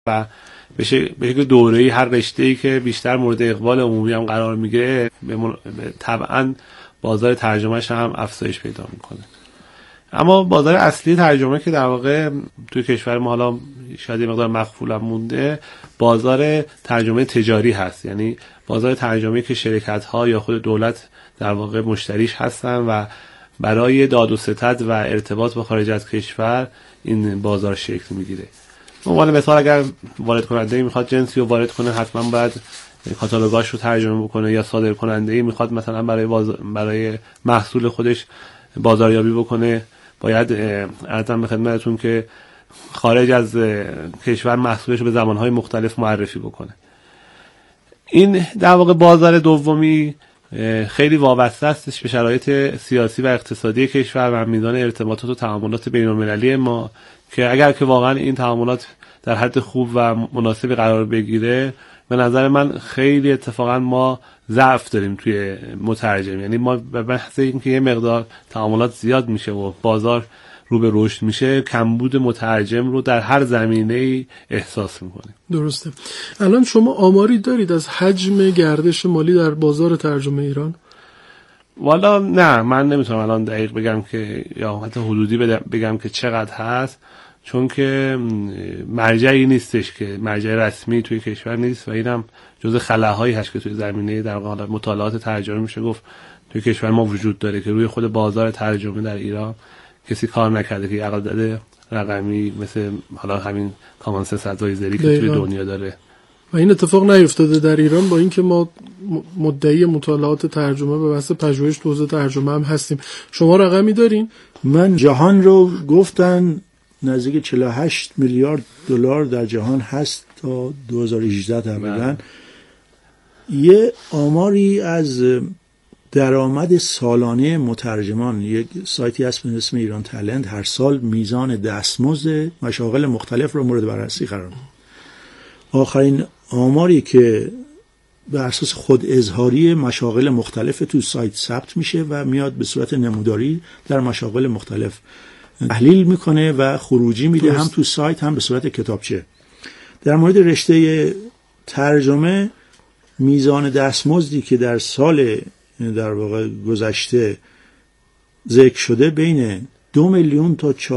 و به شکل دوره‌ای هر رشته‌ای که بیشتر مورد اقبال عمومی هم قرار میگیره طبعاً بازار ترجمهش هم افزایش پیدا میکنه. اما بازار اصلی ترجمه که در واقع توی کشور ما حالا شاید یه مقدار مخفول هم مونده، بازار ترجمه تجاری هست. یعنی بازار ترجمه که شرکت‌ها یا خود دولت در واقع مشتریش هستن و برای داد و ستد و ارتباط با خارج از کشور این بازار شکل میگیره. به عنوان مثال اگر وارد کننده میخواد جنسی رو وارد کنه، حتما باید کاتالوگاش رو ترجمه بکنه، یا صادر کننده میخواد مثلا برای محصول خودش بازاریابی بکنه، باید عرضم به خدمتتون که خارج از کشور محصولش رو به زمانهای مختلف معرفی بکنه. این در واقع بازار دومی خیلی وابسته است به شرایط سیاسی و اقتصادی کشور و میزان ارتباطات و تعاملات بین‌المللی ما، که اگر که واقعا این تعاملات در حد خوب و مناسبی قرار بگیره، به نظر من خیلی اتفاقا ما ضعف داریم توی مترجم. یعنی ما به بحث اینکه یه مقدار تعاملات زیاد میشه و بازار رو به رشد میشه، کمبود مترجم رو در هر زمینه‌ای احساس میکنیم. درسته. الان شما آماری دارید از حجم گردش مالی در بازار ترجمه ایران؟ والا نه، من نمیتونم الان دقیق بگم که یا حتی حدودی بگم که چقدر هست، چون که مرجعی نیستش، که مرجع رسمی توی کشور نیست و اینم جزء خلاهایی هست که توی زمینه در واقع مطالعات ترجمه میشه گفت توی کشور ما وجود داره، که روی خود بازار ترجمه در ایران کسی کار نکرده که عقل داده رقمی مثل حالا همین کامان سنس ادوایزری که توی دنیا داره. و این اتفاق نیفتاده در ایران، با اینکه ما مدعی مطالعات ترجمه به واسه پژوهش حوزه ترجمه هم هستیم. شما رقمی دارین؟ من جهان رو گفتن نزدیک 48 میلیارد دلار در جهان هست تا 2018 تقریبا. یه آماری از درآمد سالانه مترجمان، یک سایتی هست به اسم ایران تالنت، هر سال میزان دستمزد مشاغل مختلف رو مورد بررسی قرار میده. آخرین آماری که بر اساس خود اظهاری مشاغل مختلف تو سایت ثبت میشه و میاد به صورت نموداری در مشاغل مختلف تحلیل میکنه و خروجی میده، هم تو سایت هم به صورت کتابچه. در مورد رشته ترجمه میزان دستمزدی که در سال در واقع گذشته ذکر شده بین 2 میلیون تا 4.5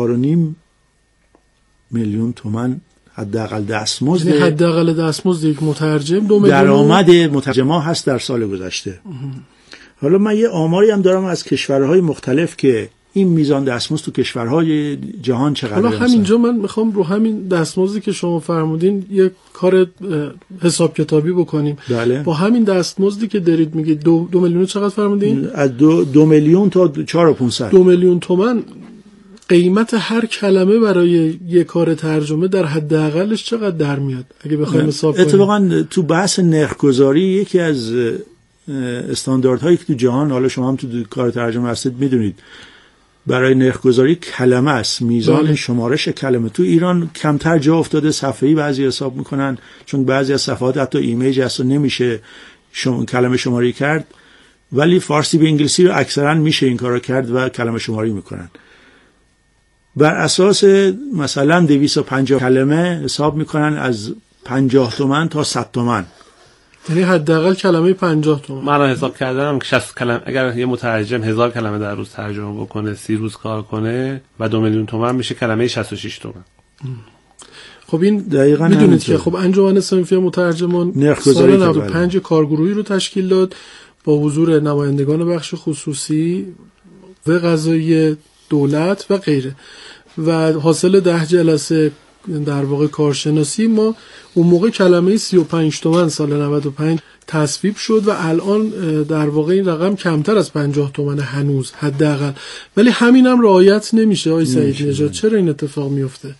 میلیون تومان حداقل دستمزد، یعنی حداقل دستمزد یک مترجم 2 میلیون درآمد مترجما هست در سال گذشته. حالا من یه آماری هم دارم از کشورهای مختلف که این میزان دستمزد تو کشورهای جهان چقدره. حالا همینجا من میخوام رو همین دستمزدی که شما فرمودین یک کار حساب کتابی بکنیم. بله. با همین دستمزدی که دارید میگید 2 میلیون چقدر فرمودین؟ از 2 میلیون تا 4.5 2 میلیون تومان قیمت هر کلمه برای یک کار ترجمه در حداقلش چقدر در میاد اگه بخوایم حساب کنیم؟ اتفاقا تو بحث نرخ‌گذاری یکی از استانداردهایی که تو جهان، حالا شما هم تو کار ترجمه هستید میدونید، برای نرخ‌گذاری کلمه است، میزان شمارش کلمه. تو ایران کمتر جا افتاده، صفحه‌ای بعضی حساب میکنن، چون بعضی از صفحات حتی ایمیج هست و نمیشه کلمه شماری کرد، ولی فارسی به انگلیسی رو اکثرا میشه این کارو کرد و کلمه شماری میکنن. بر اساس مثلا 250 کلمه حساب میکنن از 50 تومن تا 100 تومن، یعنی حداقل کلمه 50 تومن. من حساب کردم که 60 کلمه اگر یه مترجم 1000 کلمه در روز ترجمه بکنه، 30 روز کار کنه و 2 میلیون تومن میشه کلمه 66 تومن. خب این دقیقاً میدونید که خب انجمن صنفی مترجمان سال 95 کارگروهی رو تشکیل داد با حضور نمایندگان بخش خصوصی و قضایی دولت و غیره، و حاصل 10 جلسه در واقع کارشناسی ما اون موقع کلمه 35 تومن سال 95 تصویب شد و الان در واقع این رقم کمتر از 50 تومن هنوز حداقل، ولی همین هم رعایت نمیشه. آقای سعید نژاد چرا این اتفاق میفته؟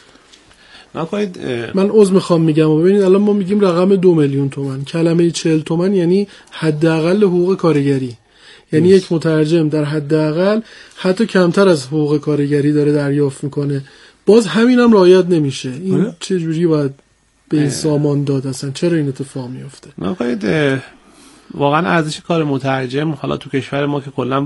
من عذر میخوام میگم، ببینید الان ما میگیم رقم 2 میلیون تومن، کلمه 40 تومن یعنی حداقل حقوق کارگری، یعنی یک مترجم در حداقل حتی کمتر از حقوق کارگری داره دریافت میکنه، باز همین هم رعایت نمیشه. این چه جوری باید به این سامان داد؟ اصلا چرا این اتفاق میفته؟ واقعا ارزش کار مترجم حالا تو کشور ما که کلا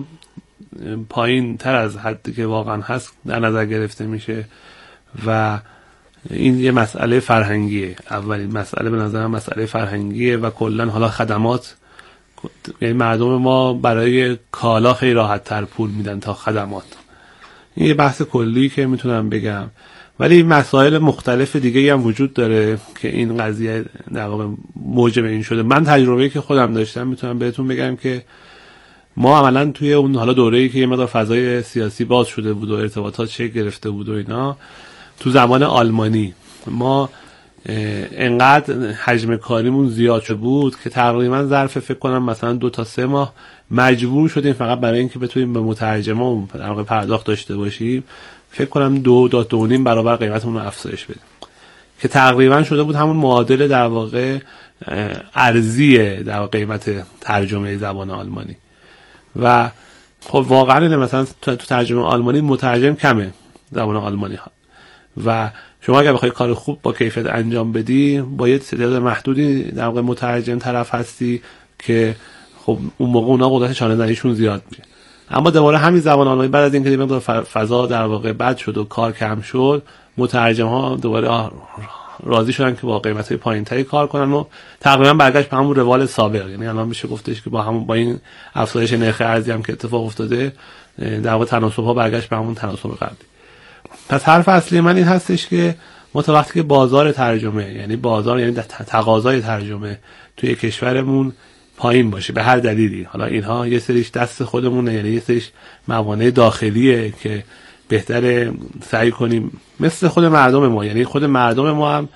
پایین تر از حدی که واقعا هست در نظر گرفته میشه و این یه مسئله فرهنگیه. اولین مسئله به نظرم مسئله فرهنگیه و کلا حالا خدمات، یعنی مردم ما برای کالا خیلی راحت تر پول میدن تا خدمات. این یه بحث کلی که میتونم بگم، ولی مسائل مختلف دیگه هم وجود داره که این قضیه در واقع موجب این شده. من تجربه‌ای که خودم داشتم میتونم بهتون بگم که ما عملا توی اون حالا دوره‌ای که یه مقدار فضای سیاسی باز شده بود و ارتباطات شکل گرفته بود و اینا، تو زمان آلمانی ما انقدر حجم کاریمون زیاد شده بود که تقریبا ظرف فکر کنم مثلا 2 تا 3 ماه مجبور شدیم فقط برای اینکه بتونیم به مترجمون در واقع پرداخت داشته باشیم فکر کنم 2.5 برابر قیمتمون رو افزایش بدیم، که تقریبا شده بود همون معادل در واقع ارزی در واقع قیمت ترجمه زبان آلمانی. و خب واقعا مثلا تو ترجمه آلمانی مترجم کمه زبان آلمانی ها و شما اگر بخوای کار خوب با کیفیت انجام بدی با یه تعداد محدودی در واقع مترجم طرف هستی که خب اون موقع اونا قدرت چانه زنیشون زیاد میشه. اما دوباره همین زبان آلمانی بعد از اینکه دیگه فضا در واقع بد شد و کار کم شد، مترجم ها دوباره راضی شدن که با قیمت‌های پایین‌تری کار کنن و تقریبا برگشت به همون روال سابق. یعنی الان میشه گفتش که با این افزایش نرخ ارزی هم که اتفاق افتاده در واقع تناسب‌ها برگشت به همون تناسب قبلی. پس حرف اصلی من این هستش که ما تا وقتی که بازار ترجمه، یعنی بازار یعنی تقاضای ترجمه توی کشورمون پایین باشه به هر دلیلی، حالا اینها یه سریش دست خودمونه، یعنی یه سریش موانع داخلیه که بهتره سعی کنیم مثل خود مردم ما، یعنی خود مردم ما هم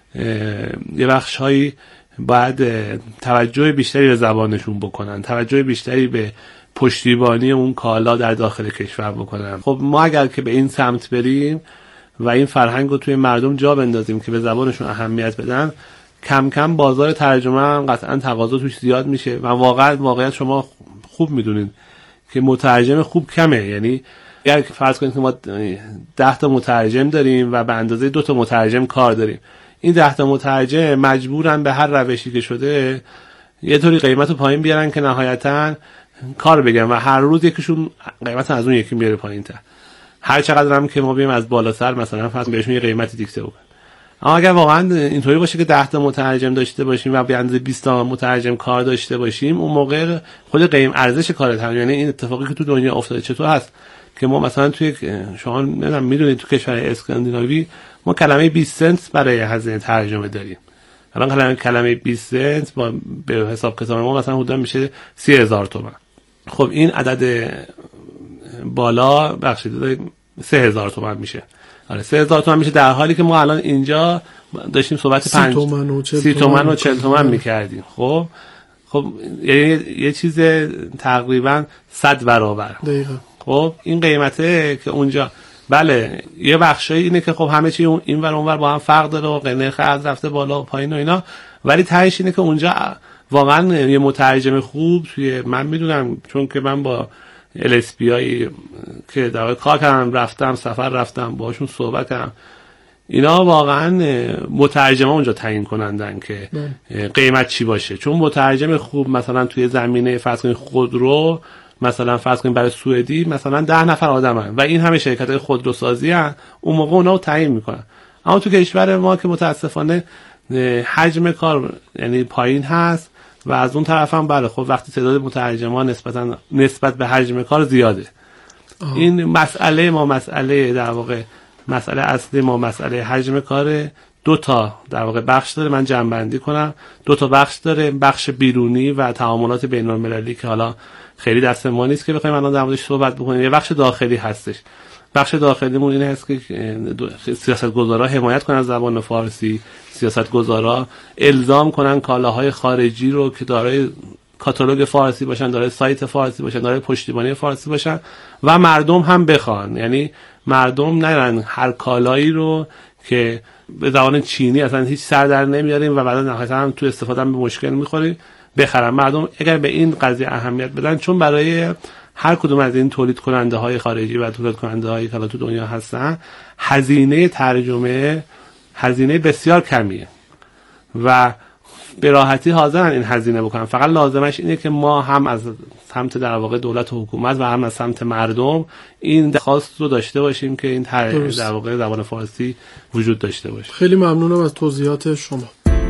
یه بخش‌هایی باید توجه بیشتری به زبانشون بکنن، توجه بیشتری به پشتیبانی اون کالا در داخل کشور بکنن. خب ما اگر که به این سمت بریم و این فرهنگ رو توی مردم جا بندازیم که به زبانشون اهمیت بدن، کم کم بازار ترجمه هم قطعا تقاضا توش زیاد میشه و واقعیت شما خوب میدونید که مترجم خوب کمه. یعنی اگر فرض کنید که ما 10 تا مترجم داریم و به اندازه 2 تا مترجم کار داریم، این 10 تا مترجم مجبورن به هر روشی که شده یه طوری قیمت رو پایین بیارن که نهایتاً کار بگن و هر روز یکیشون قیمت از اون یکی میاره پایین‌تر. هر چقدر هم که ما بیایم از بالا سر مثلا فرض بهشون یه قیمتی دیکته بکنیم. اما اگر واقعا اینطوری باشه که 10 تا مترجم داشته باشیم و به اندازه 20 تا مترجم کار داشته باشیم، اون موقع خود ارزش کار ترجمه، یعنی این اتفاقی که تو دنیا افتاده چطور هست که ما مثلا توی شما نمیدونم میدونید تو کشور اسکاندیناوی ما کلمه 20 سنت برای هزینه ترجمه داریم. الان کلمه 20 سنت با به حساب کتاب ما مثلا حدود میشه 30,000 تومان. خب این عدد بالا بخشید 3,000 تومان میشه. آره 3,000 تومان میشه، در حالی که ما الان اینجا داشتیم صحبت 30 تومان و 40 تومان میکردیم. خب یعنی یه چیز تقریبا 100 برابر. دقیقاً. خب این قیمته که اونجا بله یه بخشایی اینه که خب همه چی این ور اون ور با هم فرق داره و نرخ ارز رفته بالا و پایین و اینا، ولی تهش اینه که اونجا واقعا یه مترجم خوب توی من میدونم، چون که من با LSP که در واقع کار کردم سفر رفتم باهاشون صحبت کردم، اینا واقعا مترجم اونجا تعیین کنندن که قیمت چی باشه. چون مترجم خوب مثلا توی زمینه فرض کنید خودرو مثلا فرض کنید برای سوئدی مثلا 10 نفر آدمن و این همه شرکت‌های خودروسازی ان، اون موقع اونا رو تعیین میکنن. اما تو کشور ما که متاسفانه حجم کار یعنی پایین هست و از اون طرف هم بله خب وقتی تعداد مترجمان نسبت به حجم کار زیاده، این مسئله در واقع مسئله اصلی ما مسئله حجم کار. 2 تا در واقع بخش داره، من جمع‌بندی کنم 2 تا بخش داره، بخش بیرونی و تعاملات بین‌المللی که حالا خیلی دست ما نیست که بخوایم الان در موردش صحبت بکنیم. یه بخش داخلی هستش. بخش داخلیمون این هست که سیاستگزارا حمایت کنن از زبان فارسی، سیاستگزارا الزام کنن کالاهای خارجی رو که دارای کاتالوگ فارسی باشن، دارای سایت فارسی باشن، دارای پشتیبانی فارسی باشن و مردم هم بخوان. یعنی مردم نرن هر کالایی رو که به زبان چینی اصلا هیچ سر در نمیاریم و بعدا نهایتا هم تو استفاده هم به مشکل میخوریم بخرن. مردم اگر به این قضیه اهمیت بدن، چون برای هر کدوم از این تولید کننده های خارجی و تولید کننده هایی که تو دنیا هستن هزینه ترجمه هزینه بسیار کمیه و به راحتی حاضرن این هزینه بکنن. فقط لازمش اینه که ما هم از سمت در واقع دولت و حکومت و هم از سمت مردم این درخواست رو داشته باشیم که این در واقع زبان فارسی وجود داشته باشه. خیلی ممنونم از توضیحات شما.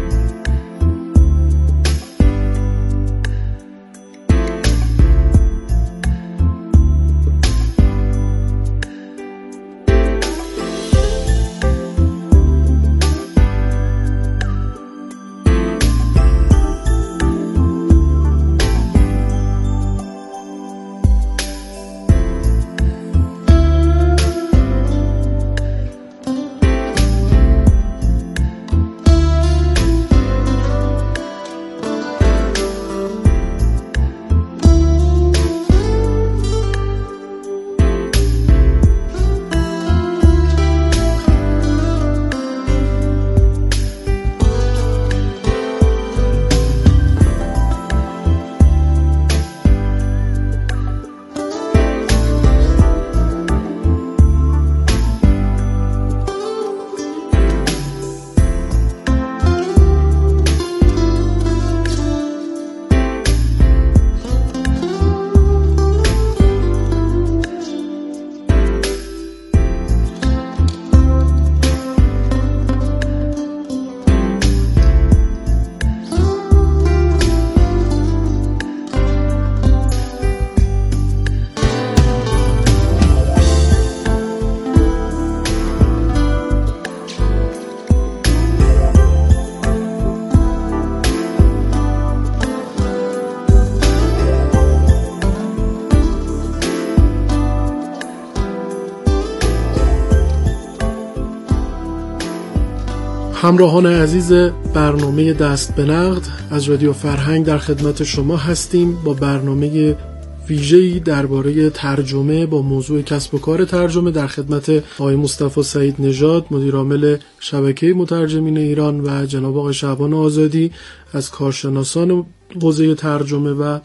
همراهان عزیز برنامه دست به نقد از رادیو فرهنگ در خدمت شما هستیم با برنامه ویژه‌ای درباره ترجمه با موضوع کسب و کار ترجمه. در خدمت آقای مصطفی سعید نژاد مدیر عامل شبکه مترجمین ایران و جناب آقای شعبان آزادی از کارشناسان حوزه ترجمه و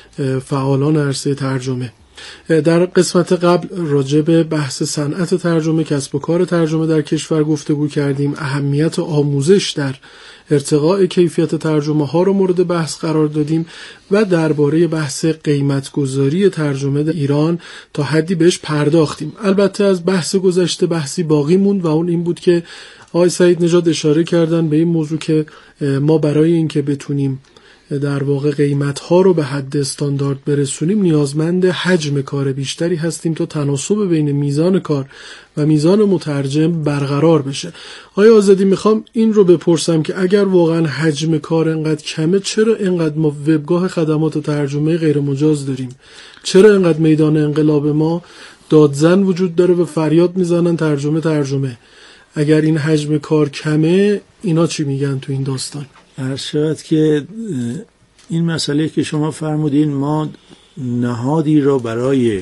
فعالان عرصه ترجمه. در قسمت قبل راجع به بحث صنعت ترجمه، کسب و کار ترجمه در کشور گفتگو کردیم. اهمیت آموزش در ارتقاء کیفیت ترجمه ها رو مورد بحث قرار دادیم و درباره بحث قیمتگذاری ترجمه در ایران تا حدی بهش پرداختیم. البته از بحث گذشته بحثی باقی موند و اون این بود که آقای سعید نژاد اشاره کردن به این موضوع که ما برای اینکه بتونیم در واقع قیمت‌ها رو به حد استاندارد برسونیم نیازمند حجم کار بیشتری هستیم تا تناسب بین میزان کار و میزان مترجم برقرار بشه. آقای آزادی میخوام این رو بپرسم که اگر واقعا حجم کار انقدر کمه، چرا انقدر ما وبگاه خدمات ترجمه غیر مجاز داریم؟ چرا انقدر میدان انقلاب ما دادزن وجود داره و فریاد میزنن ترجمه؟ اگر این حجم کار کمه، اینا چی میگن تو این داستان؟ عرض شود که این مسئله که شما فرمودین، ما نهادی را برای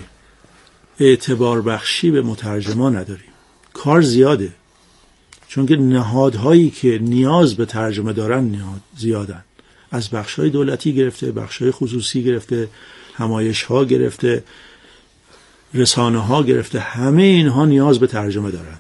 اعتبار بخشی به مترجمان نداریم. کار زیاده، چون که نهادهایی که نیاز به ترجمه دارن نهاد زیادن، از بخش‌های دولتی گرفته، بخش‌های خصوصی گرفته، همایش‌ها گرفته، رسانه‌ها گرفته، همه اینها نیاز به ترجمه دارن.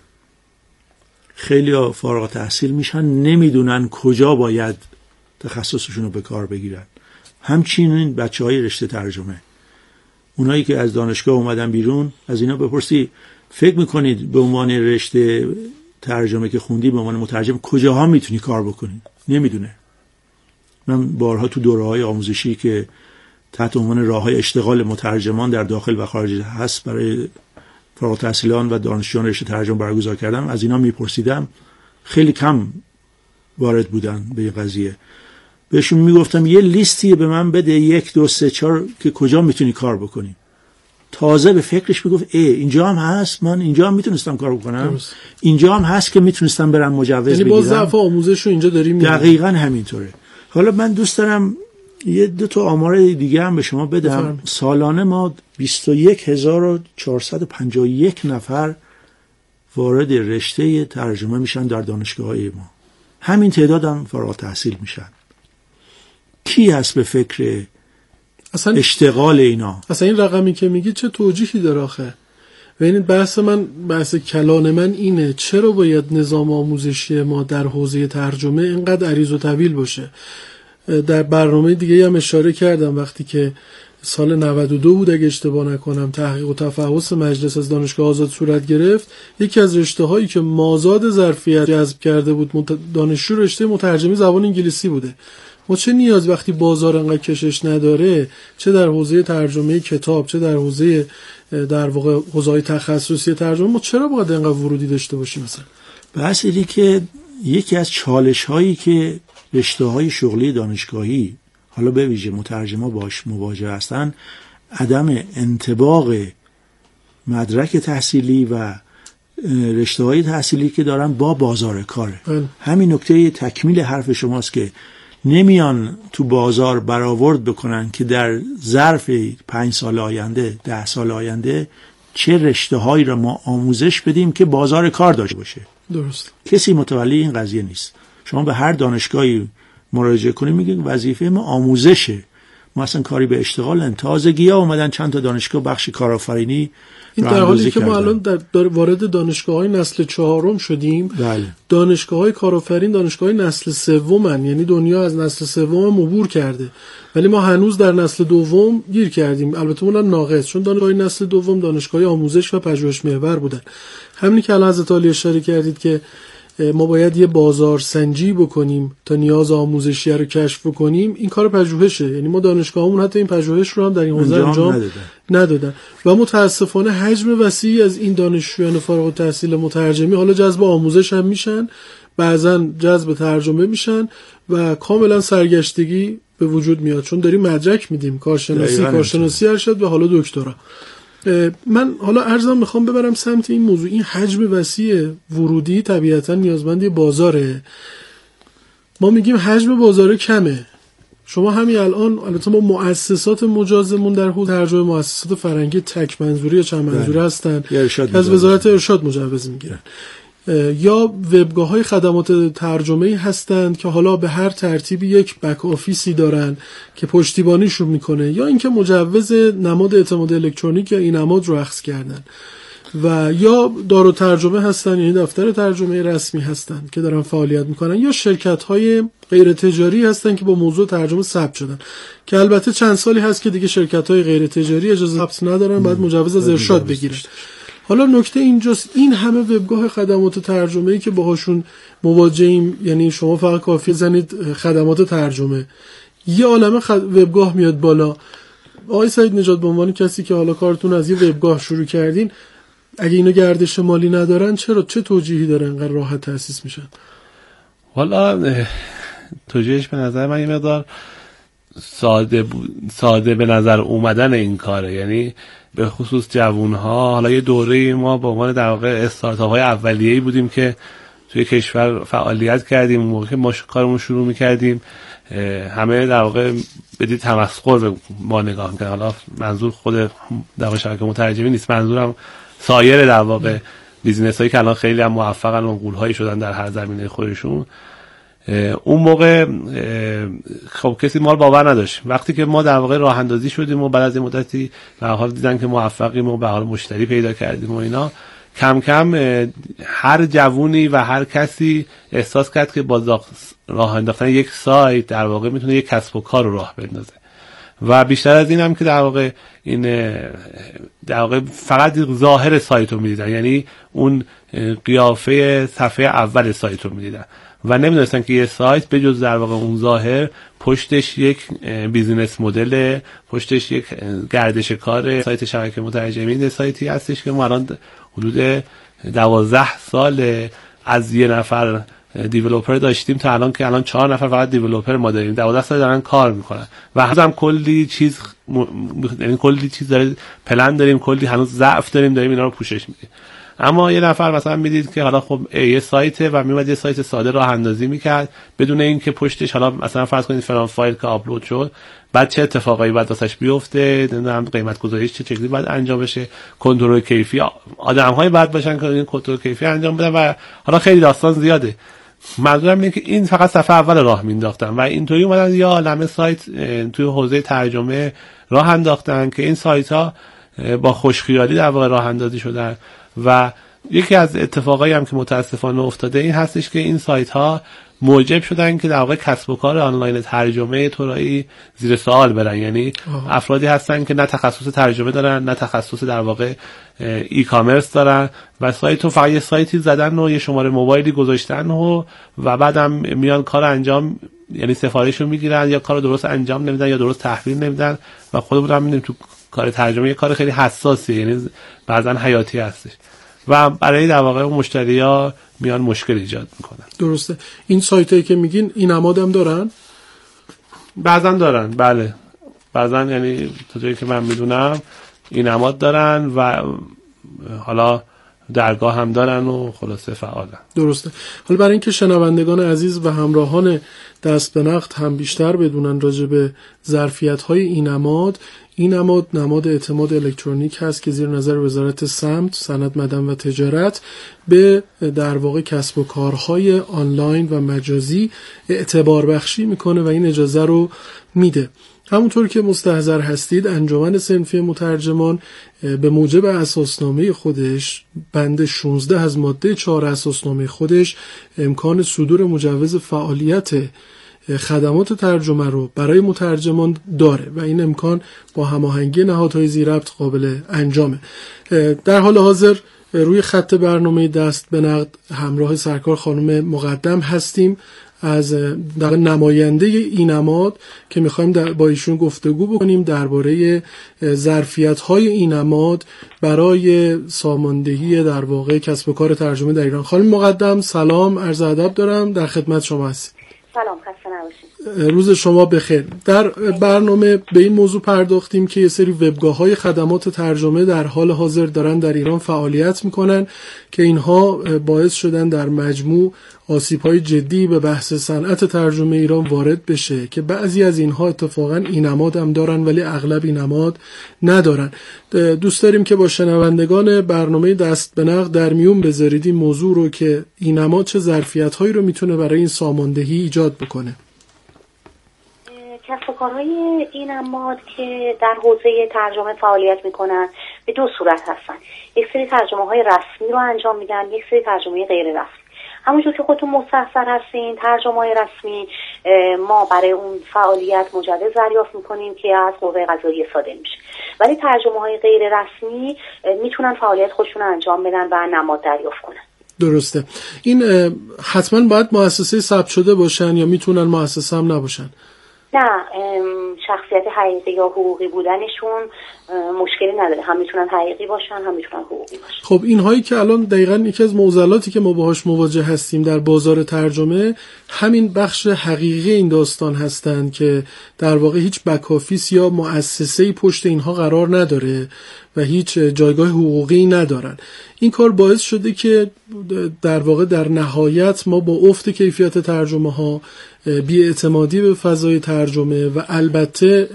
خیلی فارغ التحصیل میشن، نمیدونن کجا باید تخصصشون رو به کار بگیرن. همچنین بچه‌های رشته ترجمه، اونایی که از دانشگاه اومدن بیرون، از اینا بپرسی فکر میکنید به عنوان رشته ترجمه که خوندی به عنوان مترجم کجاها میتونی کار بکنی؟ نمیدونه. من بارها تو دوره‌های آموزشی که تحت عنوان راه‌های اشتغال مترجمان در داخل و خارج هست برای فارغ التحصیلان و دانشجویان رشته ترجمه برگزار کردم، از اینا میپرسیدم، خیلی کم وارد بودن به این قضیه. بهشون میگفتم یه لیستی به من بده 1 2 3 4 که کجا میتونی کار بکنی. تازه به فکرش میگفت اینجا هم هست، من اینجا هم میتونستم کار بکنم درست. اینجا هم هست که میتونستم برم مجوز بگیرم. یعنی با ضعف آموزش رو اینجا داریم. دقیقاً همینطوره. حالا من دوست دارم یه 2 تا آمار دیگه هم به شما بدم. سالانه ما 21451 نفر وارد رشته ترجمه میشن در دانشگاه‌های ما. همین تعداد هم فارغ التحصیل میشن. کی هست به فکر اصلا اشتغال اینا؟ اصلا این رقمی که میگی چه توجیهی داره آخه؟ و این بحث کلان من اینه چرا باید نظام آموزشی ما در حوزه ترجمه اینقدر عریض و طویل باشه. در برنامه دیگه هم اشاره کردم وقتی که سال 92 بود اگه اشتباه نکنم تحقیق و تفحص مجلس از دانشگاه آزاد صورت گرفت، یکی از رشته‌هایی که مازاد ظرفیت جذب کرده بود دانشجو رشته مترجمی زبان انگلیسی بوده. ما چه نیاز وقتی بازار انقدر کشش نداره، چه در حوزه ترجمه کتاب چه در حوزه در واقع حوزه تخصصی ترجمه، ما چرا باید انقدر ورودی داشته باشیم؟ مثلا بحث اینه که یکی از چالش‌هایی که رشته‌های شغلی دانشگاهی حالا به ویژه مترجما باش مواجه هستن، عدم انطباق مدرک تحصیلی و رشته‌های تحصیلی که دارن با بازار کاره. همین نکته تکمیل حرف شماست که نمیان تو بازار برآورد بکنن که در ظرف 5 سال آینده 10 سال آینده چه رشته‌هایی را ما آموزش بدیم که بازار کار داشته باشه. درست. کسی متولی این قضیه نیست. شما به هر دانشگاهی مراجعه کنید میگن وظیفه ما آموزشه، ما اصلا کاری به اشتغال تازگی‌ها اومدن چند تا دانشگاه بخش کارآفرینی. این در حالی که ما الان وارد دانشگاه‌های نسل 4 شدیم. بله. دانشگاه‌های کارآفرین دانشگاه‌های نسل 3، یعنی دنیا از نسل 3 عبور کرده، ولی ما هنوز در نسل 2 گیر کردیم. البته اونم ناقص، چون دانشگاه‌های نسل 2 دانشگاه‌های آموزش و پژوهش محور بودن. همینی که الان حضرت عالی اشاره کردید که ما باید یه بازار سنجی بکنیم تا نیاز آموزشی رو کشف بکنیم، این کار پژوهشه. یعنی ما دانشگاهمون حتی این پژوهش رو هم در این حوزه انجام ندادن و متاسفانه حجم وسیعی از این دانشجویان فارغ التحصیل مترجمی حالا جذب آموزش هم میشن، بعضن جذب ترجمه میشن و کاملا سرگشتگی به وجود میاد، چون داریم مدرک میدیم کارشناسی ارشد و حالا دکترا. من حالا عرضم میخوام ببرم سمت این موضوع. این حجم وسیع ورودی طبیعتا نیازمند بازاره. ما میگیم حجم بازار کمه. شما همین الان البته ما مؤسسات مجازمون در حوزه ترجمه مؤسسات فرنگی تک منظوری یا چند منظوری هستن که از وزارت ارشاد مجوز میگیرن، یا وبگاه‌های خدمات ترجمه‌ای هستند که حالا به هر ترتیبی یک بک آفیسی دارن که پشتیبانیشون میکنه، یا اینکه مجوز نماد اعتماد الکترونیک یا این نماد رو اخذ کردن، و یا دارالترجمه هستن یعنی دفتر ترجمه رسمی هستن که دارن فعالیت میکنن، یا شرکت‌های غیر تجاری هستن که با موضوع ترجمه ثبت شدن، که البته چند سالی هست که دیگه شرکت‌های غیر تجاری اجازه ثبت ندارن، باید مجوز از ارشاد بگیرن. حالا نکته اینجاست، این همه وبگاه خدمات ترجمه‌ای که باهاشون مواجهیم، یعنی شما فقط کافیه زنید خدمات ترجمه، یه عالمه وبگاه میاد بالا. آقای سعید نژاد به عنوان کسی که حالا کارتون از یه وبگاه شروع کردین، اگه اینو گردش مالی ندارن چه توجیهی داره انقدر راحت تأسیس میشن؟ والا توجیهش به نظر من یه مقدار ساده به نظر اومدن این کاره. یعنی به خصوص جوانها، حالا یه دوره ما به عنوان در واقع استارتاپ‌های اولیه‌ای بودیم که توی کشور فعالیت کردیم. اون موقع که ما کارمون شروع می‌کردیم همه در واقع بدید تمسخر به ما نگاه می‌کردن. حالا منظور خود در واقع شبکه مترجمی نیست، منظورم سایر در واقع بیزینس‌هایی که الان خیلی هم موفقن و غول‌هایی شدن در هر زمینه خودشون. اون موقع خب کسی ما رو باور نداشت. وقتی که ما در واقع راه اندازی شدیم و بعد از این مدتی به هر حال دیدن که موفقیم و به هر حال مشتری پیدا کردیم و اینا، کم کم هر جوونی و هر کسی احساس کرد که با راه انداختن یک سایت در واقع میتونه یک کسب و کار رو راه بندازه. و بیشتر از این هم که در واقع این در واقع فقط ظاهر سایت رو میدیدن، یعنی اون قیافه صفحه اول سایت رو میدیدن و نمیدونستن که یه سایت به جز در واقع اون ظاهر پشتش یک بیزینس مدل، پشتش یک گردش کار. سایت شبکه مترجمین سایتی هستش که ما الان حدود 12 سال از یه نفر دیولپر داشتیم تا الان که الان 4 نفر فقط دیولپر ما داریم. 12 سال دارن کار میکنن و هنوز هم کلی چیز یعنی کلی چیز داره پلن داریم، کلی هنوز ضعف داریم اینا رو پوشش میدیم. اما یه نفر مثلا میدید که حالا خب یه سایته و میومد یه سایت ساده راه اندازی میکرد بدون اینکه پشتش حالا مثلا فرض کنید فلان فایل که آپلود شد بعد چه اتفاقایی بعد واسش بیفته، نمیدونم قیمت گذاریش چه شکلی بعد انجام بشه، کنترل کیفی آدم‌های بعد باشن که این کنترل کیفی انجام بدن و حالا خیلی داستان زیاده. منظورم اینه که این فقط صفحه اول راه مینداختن و اینطوری اومدن یا عالمه سایت توی حوزه ترجمه راه انداختن که این سایت ها با خوشخیالی در واقع راه اندازی شدن. و یکی از اتفاقایی هم که متاسفانه افتاده این هستش که این سایت ها موجب شدن که در واقع کسب و کار آنلاین ترجمه طورایی زیر سوال برن. یعنی افرادی هستن که نه تخصص ترجمه دارن نه تخصص در واقع ای کامرس دارن و سایتو فقط یه سایتی زدن و یه شماره موبایلی گذاشتن و بعدم میان کار انجام، یعنی سفارشو میگیرن یا کارو درست انجام نمیدن یا درست تحویل نمیدن. و خودمون هم میدونیم تو کار ترجمه یه کار خیلی حساسیه، یعنی بعضا حیاتی هستش و برای در واقع مشتری‌ها میان مشکل ایجاد میکنن. درسته. این سایتایی که میگین این نماد هم دارن؟ بعضا دارن، بله. بعضا یعنی تا جایی که من میدونم این نماد دارن و حالا درگاه هم دارن و خلاصه فعالن. درسته. حالا برای اینکه شنوندگان عزیز و همراهان دست به نقد هم بیشتر بدونن راجع به ظرفیت‌های این نماد اعتماد الکترونیک هست که زیر نظر وزارت سمت، صنعت، معدن و تجارت به در واقع کسب و کارهای آنلاین و مجازی اعتبار بخشی میکنه و این اجازه رو میده. همونطور که مستحضر هستید انجمن صنفی مترجمان به موجب اساسنامه خودش بند 16 از ماده 4 اساسنامه خودش امکان صدور مجوز فعالیت خدمات ترجمه رو برای مترجمان داره و این امکان با هماهنگی نهادهای ذی‌ربط قابل انجامه. در حال حاضر روی خط برنامه دست به نقد همراه سرکار خانم مقدم هستیم از نماینده این نماد که میخوایم با ایشون گفتگو بکنیم درباره ظرفیت‌های این نماد برای ساماندهی در واقع کسب و کار ترجمه در ایران. خانم مقدم سلام، عرض ادب دارم، در خدمت شما هستیم. سلام، خسته نباشید. روز شما بخیر. در برنامه به این موضوع پرداختیم که یه سری وبگاه‌های خدمات ترجمه در حال حاضر دارن در ایران فعالیت میکنن که اینها باعث شدن در مجموع آسیب‌های جدی به بحث صنعت ترجمه ایران وارد بشه که بعضی از اینها اتفاقاً این نماد هم دارن ولی اغلب این نماد ندارن. دوست داریم که با شنوندگان برنامه دست به نقد در میون بذارید این موضوع رو که این نماد چه ظرفیت‌هایی رو میتونه برای این ساماندهی ایجاد بکنه. کسب و کارهای این نماد که در حوزه ترجمه فعالیت میکنن به دو صورت هستن. یک سری ترجمه‌های رسمی رو انجام میدن، یک سری ترجمه غیر رسمی. همونجور که خودتون مستحضر هستین ترجمه‌های رسمی ما برای اون فعالیت مجوز دریافت میکنیم که از قوه قضاییه صادر میشه، ولی ترجمه‌های غیر رسمی میتونن فعالیت خودشون انجام بدن و نماد دریافت کنن. درسته. این حتما باید مؤسسه ثبت شده باشن یا میتونن مؤسسه هم نباشن؟ نه، شخصیت حقیقی یا حقوقی بودنشون مشکلی نداره، هم میتونن حقیقی باشن هم میتونن حقوقی باشن. خب اینهایی که الان دقیقاً یکی از معضلاتی که ما باهاش مواجه هستیم در بازار ترجمه همین بخش حقیقی این داستان هستند که در واقع هیچ بک آفیس یا مؤسسه‌ای پشت اینها قرار نداره و هیچ جایگاه حقوقی ندارن. این کار باعث شده که در واقع در نهایت ما با افت کیفیت ترجمه ها، بی‌اعتمادی به فضای ترجمه و البته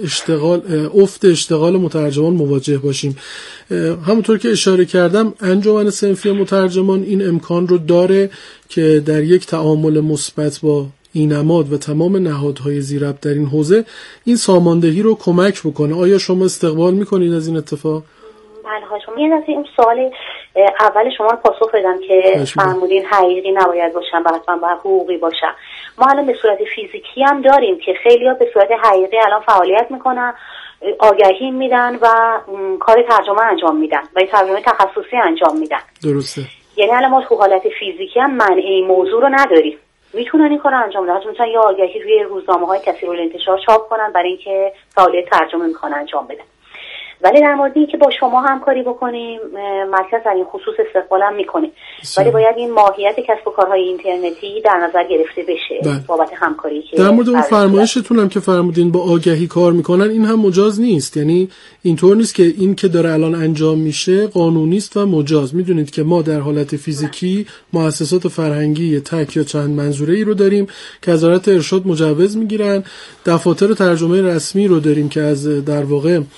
افت اشتغال مترجمان مواجه باشیم. همونطور که اشاره کردم انجمن صنفی مترجمان این امکان رو داره که در یک تعامل مثبت با این نماد و تمام نهادهای ذی‌ربط در این حوزه این ساماندهی رو کمک بکنه. آیا شما استقبال میکنید از این اتفاق؟ بله، شما یه نظر این سوال اول شما رو پاسخ بدم که فرمودین حقیقی نباید باشن و حتما باید حقوقی باشن. ما الان به صورت فیزیکی هم داریم که خیلی‌ها به صورت حقیقی الان فعالیت میکنن، آگهی میدن و کار ترجمه انجام میدن و ترجمه تخصصی انجام میدن. درسته. یعنی الان ما تو حالت فیزیکی هم منع این موضوع رو نداریم، میتونن این کار انجام بدن، میتونن یا آگهی روی روزنامه‌های کثیرالانتشار چاپ کنن برای اینکه فعالیت ترجمه میکنن انجام بدن. ولی در مورد اینکه با شما همکاری بکنیم مرکز در این خصوص استقبالم میکنه، ولی باید این ماهیت کسب و کارهای اینترنتی در نظر گرفته بشه بابت همکاری که در مورد اون فرمایشتون هم که فرمودین با آگهی کار میکنن این هم مجاز نیست. یعنی اینطور نیست که این که داره الان انجام میشه قانونی است و مجاز. میدونید که ما در حالت فیزیکی مؤسسات فرهنگی تک یا چند منظوره‌ای رو داریم که از وزارت ارشاد مجوز میگیرن، دفاتر ترجمه رسمی رو داریم که از در واقع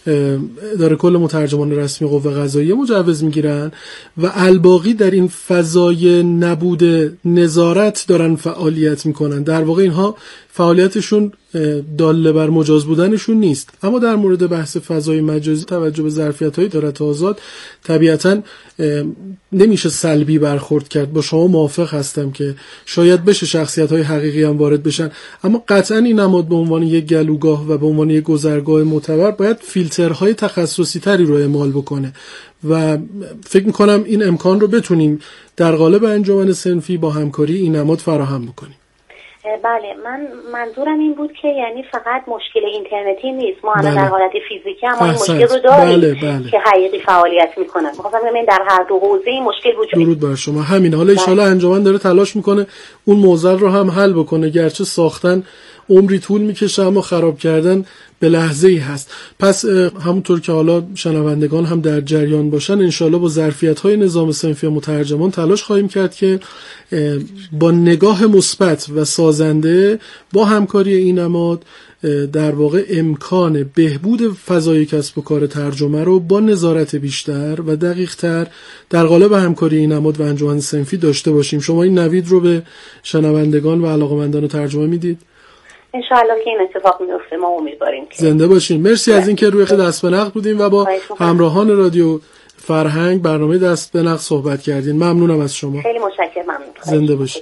اداره کل مترجمان رسمی قوه قضاییه مجوز میگیرن و الباقی در این فضای نبود نظارت دارن فعالیت میکنن. در واقع اینها فعالیتشون داله بر مجاز بودنشون نیست. اما در مورد بحث فضای مجازی توجه به ظرفیت‌های دولت آزاد طبیعتاً نمیشه سلبی برخورد کرد. با شما موافق هستم که شاید بشه شخصیت‌های حقیقی هم وارد بشن، اما قطعاً این نماد به عنوان یک گلوگاه و به عنوان یک گذرگاه معتبر باید فیلترهای تخصصی تری رو اعمال بکنه و فکر می‌کنم این امکان رو بتونیم در قالب انجمن صنفی با همکاری این نماد فراهم بکنیم. بله، من منظورم این بود که یعنی فقط مشکل اینترنتی نیست، ما الان در حالت فیزیکی هم این مشکل رو داریم که حقیقی فعالیت میکنن. می‌خواستم بگم در هر دو حوزه این مشکل وجود داره. درود بر شما. همین حالا ان شاءالله انجمن داره تلاش میکنه اون معضل رو هم حل بکنه، گرچه ساختن عمری طول میکشه اما خراب کردن به لحظه‌ای هست. پس همونطور که حالا شنوندگان هم در جریان باشن، انشالله با ظرفیت‌های نظام صنفی مترجمان تلاش خواهیم کرد که با نگاه مثبت و سازنده با همکاری این نماد در واقع امکان بهبود فضای کسب و کار ترجمه رو با نظارت بیشتر و دقیق‌تر در قالب همکاری این نماد و انجمن صنفی داشته باشیم. شما این نوید رو به شنوندگان و علاقه‌مندان ترجمه میدید؟ انشاءالله که این اتفاق میفته، ما امیدواریم که زنده باشین. مرسی از اینکه روی دست به نقد بودیم و با همراهان رادیو فرهنگ برنامه دست به نقد صحبت کردین. ممنونم از شما. خیلی متشکرم. ممنون. زنده باشین.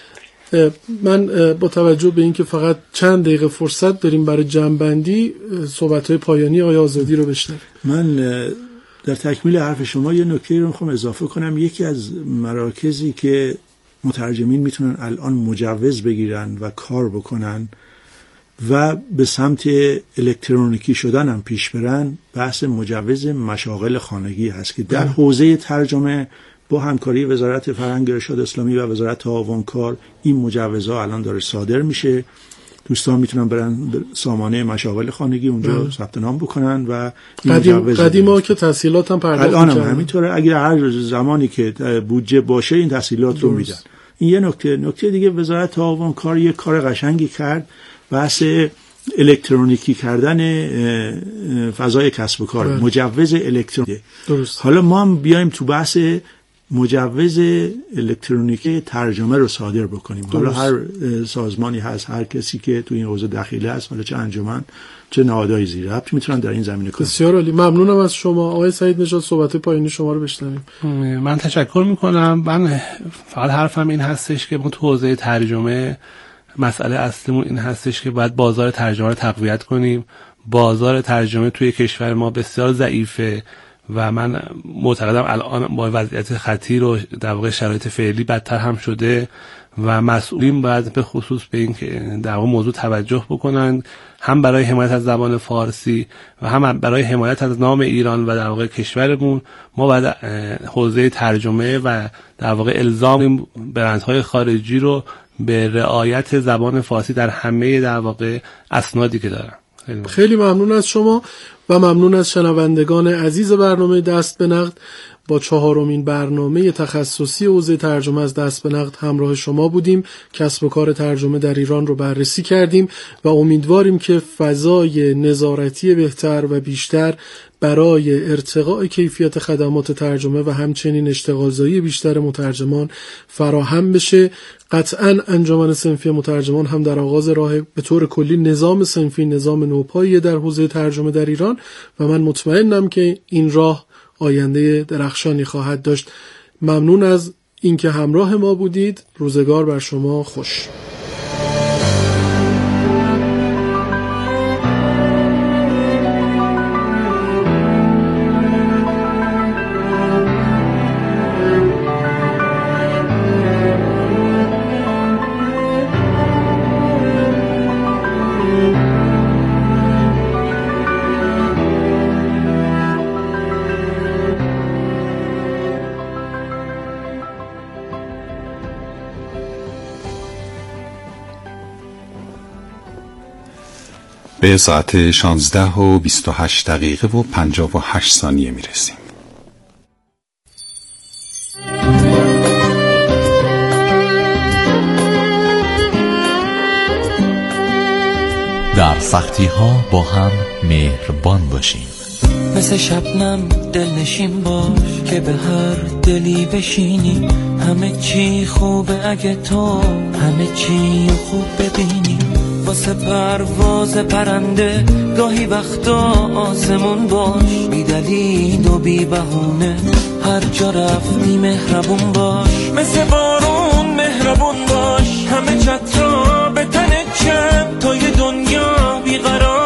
من با توجه به اینکه فقط چند دقیقه فرصت داریم برای جمع‌بندی، صحبت‌های پایانی آقای آزادی رو بشنویم. من در تکمیل حرف شما یه نکته رو می‌خوام اضافه کنم. یکی از مراکزی که مترجمین میتونن الان مجوز بگیرن و کار بکنن و به سمت الکترونیکی شدن هم پیش برن، بحث مجوز مشاغل خانگی هست که در حوزه ترجمه با همکاری وزارت فرهنگ و ارشاد اسلامی و وزارت تعاون کار این مجوزها الان داره صادر میشه. دوستان میتونن برن سامانه مشاغل خانگی اونجا ثبت نام بکنن و قدیما که تسهیلات هم پرداخت الان هم همینطوره. اگر هر زمانی که بودجه باشه این تسهیلات رو میدن. این یه نکته دیگه، وزارت تعاون کار یه کار قشنگی کرد، بحث الکترونیکی کردن فضای کسب و کار، مجوز الکترونیکی. درست. حالا ما هم بیایم تو بحث مجوز الکترونیکی ترجمه رو صادر بکنیم. حالا هر سازمانی هست، هر کسی که تو این حوزه دخیله است، حالا چه انجمن چه نهادهای زیر ربط، میتونن در این زمینه کار. بسیار عالی. ممنونم از شما آقای سعید نژاد. صحبت پایانی شما رو بشنویم. من تشکر میکنم. من فقط حرفم این هستش که ما تو حوزه ترجمه مسئله اصلیمون این هستش که باید بازار ترجمه رو تقویت کنیم. بازار ترجمه توی کشور ما بسیار ضعیفه و من معتقدم الان با وضعیت خطیر و در واقع شرایط فعلی بدتر هم شده و مسئولین باید به خصوص به این که در واقع موضوع توجه بکنن، هم برای حمایت از زبان فارسی و هم برای حمایت از نام ایران و در واقع کشورمون. ما باید حوزه ترجمه و در واقع الزام برندهای خارجی رو به رعایت زبان فارسی در همه در واقع اسنادی که دارن. خیلی ممنون از شما و ممنون از شنوندگان عزیز برنامه دست به نقد. با 4مین برنامه تخصصی حوزه ترجمه از دست به نقد همراه شما بودیم. کسب و کار ترجمه در ایران رو بررسی کردیم و امیدواریم که فضای نظارتی بهتر و بیشتر برای ارتقاء کیفیت خدمات ترجمه و همچنین اشتغالزایی بیشتر مترجمان فراهم بشه. قطعاً انجمن صنفی مترجمان هم در آغاز راه به طور کلی نظام صنفی نظام نوپایی در حوزه ترجمه در ایران و من مطمئنم که این راه آینده درخشانی خواهد داشت. ممنون از اینکه همراه ما بودید. روزگار بر شما خوش. به ساعت 16:28 و 58 ثانیه میرسیم. در سختی ها با هم مهربان باشیم. مثل شبنم دلنشین باش که به هر دلی بشینی. همه چی خوبه اگه تو همه چی خوب ببینی. واسه پرواز پرنده گاهی وقتا آسمون باش. بی دلیل و بی بهونه هر جا رفتی مهربون باش. مثل بارون مهربون باش. همه چترا به تنت چند تا یه دنیا بیقرار